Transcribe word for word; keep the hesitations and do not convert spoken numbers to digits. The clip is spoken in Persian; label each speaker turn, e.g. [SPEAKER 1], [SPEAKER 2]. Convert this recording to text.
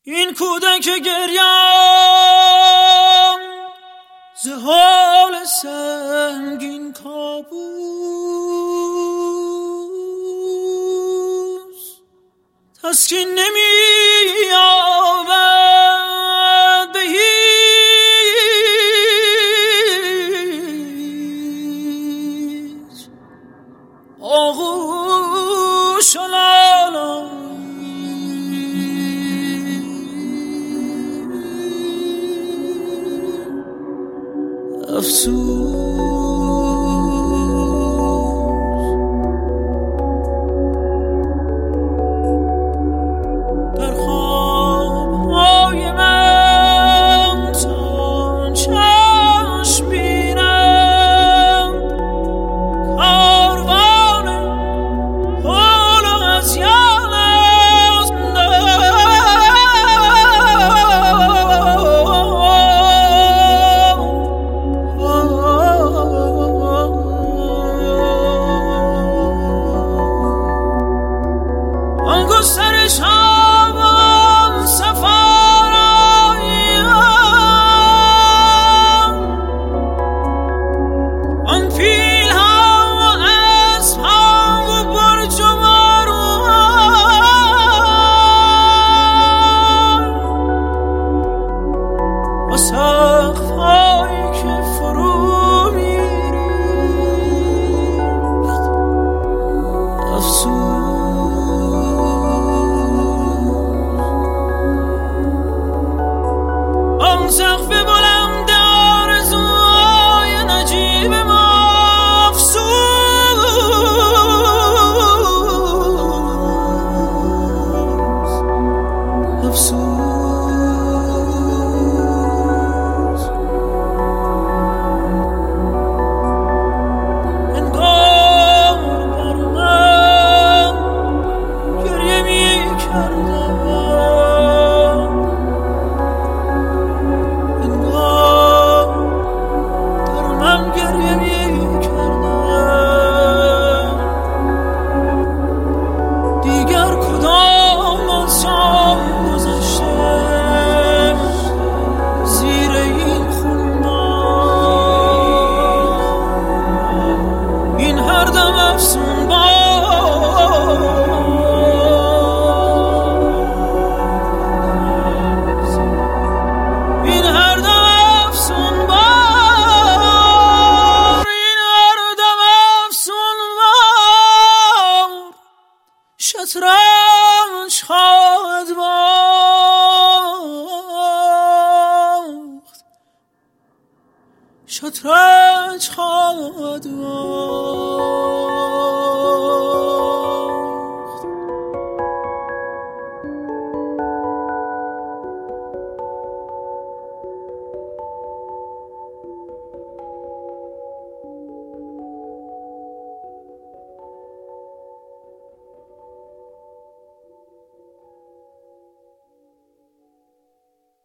[SPEAKER 1] این کودک گریان ز حال سنگین کابوس تسکین نمی‌یابد به هیچ آغوش و لالایی. افسوس در خوابهای من تا چشم بینم کاروان حال و هذیان است. آن گسترش ها و آن سفارایی ها، آن پیل ها و اسب ها و برج و بارو ها، و سقف هایی که فرو می‌ریخت. افسوس آن سقف بلند آرزوهای نجیب ما. افسوس افسوس انگار بر من گریه می‌کردم، انگار در من گریه می‌کردم. دیگر کدام از شام گذشته زیر این خونبار، این هر دم افسون باز، این هر دم افسون بار، این هر دم افسون بار شطرنج خواهد باخت، شطرنج خواهد باخت.